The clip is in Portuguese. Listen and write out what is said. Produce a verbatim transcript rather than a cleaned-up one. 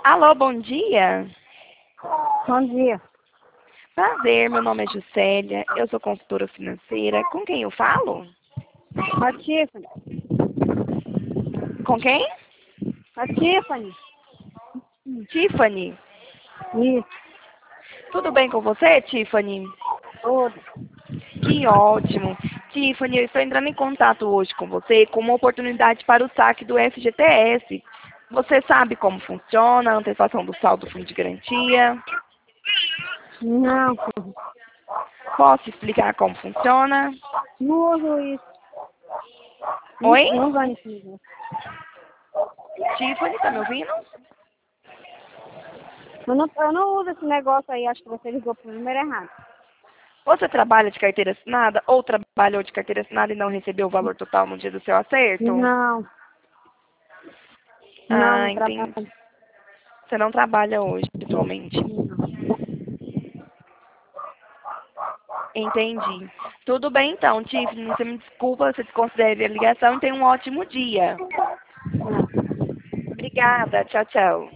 Alô, bom dia. Bom dia. Prazer, meu nome é Juscelia, eu sou consultora financeira. Com quem eu falo? A Tiffany. Com quem? A Tiffany. Tiffany. Isso. Tudo bem com você, Tiffany? Tudo. Que ótimo. Tiffany, eu estou entrando em contato hoje com você com uma oportunidade para o saque do F G T S. Você sabe como funciona a antecipação do saldo do fundo de garantia? Não. Posso explicar como funciona? Não uso isso. Oi? Não vai nesse negócio. Tiffany, tá me ouvindo? Eu não, eu não uso esse negócio aí. Acho que você ligou pro número errado. Você trabalha de carteira assinada ou trabalhou de carteira assinada e não recebeu o valor total no dia do seu acerto? Não. Não, Ah, não entendi. trabalho. Você não trabalha hoje, atualmente. Entendi. Tudo bem então, Tiffany. Você me desculpa, você desconsidere a ligação e tenha um ótimo dia. Obrigada. Tchau, tchau.